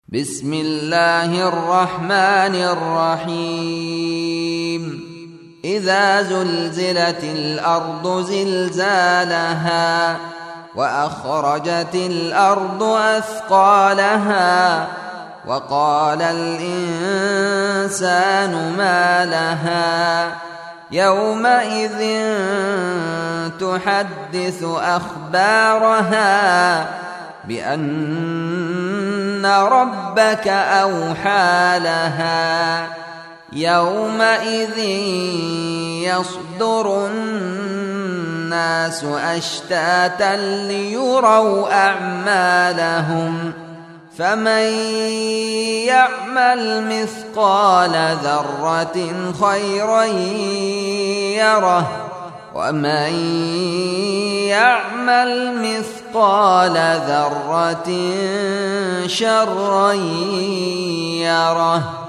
بسم الله الرحمن الرحيم إذا زلزلت الأرض زلزالها وأخرجت الأرض أثقالها وقال الإنسان ما لها يومئذ تحدث أخبارها بأن ربك أوحى لها يومئذ يصدر الناس أشتاتا ليروا أعمالهم فمن يعمل مثقال ذرة خيرا يره ومن يعمل مثقال ذرة شرا يره